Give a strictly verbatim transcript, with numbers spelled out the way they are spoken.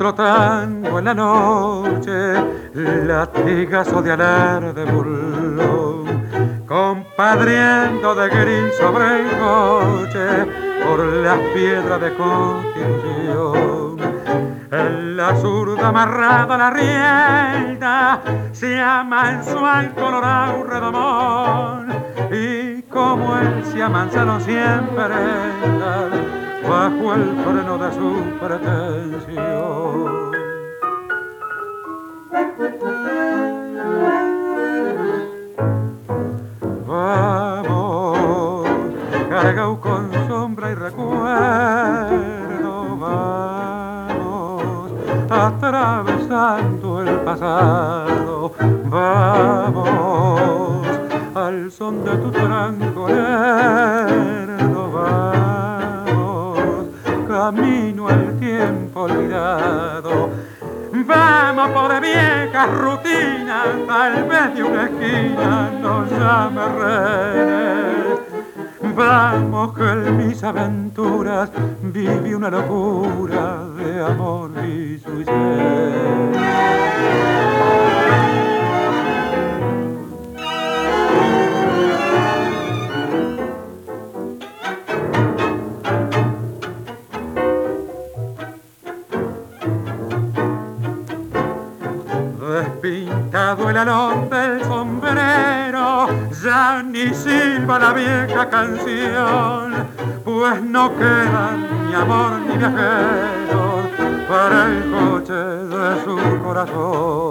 flotando en la noche, latigazo de alarde burlón, compadriendo de gris sobre el coche por las piedras de Constitución. En la zurda amarrada a la rienda se amansó al colorado redomón, y como él se amansaron siempre bajo el freno de su pretensión. Vamos, cargado con sombra y recuerdo, vamos, atravesando el pasado, vamos, al son de tu tranco lerdo, vamos, camino al tiempo olvidado. Vamos por viejas rutinas, tal vez de una esquina nos llame rehenes. Vamos que en mis aventuras viví una locura de amor y suicidio. Despintado el alón del sombrero, ya ni silba la vieja canción, pues no quedan ni amor ni viajeros para el coche de su corazón.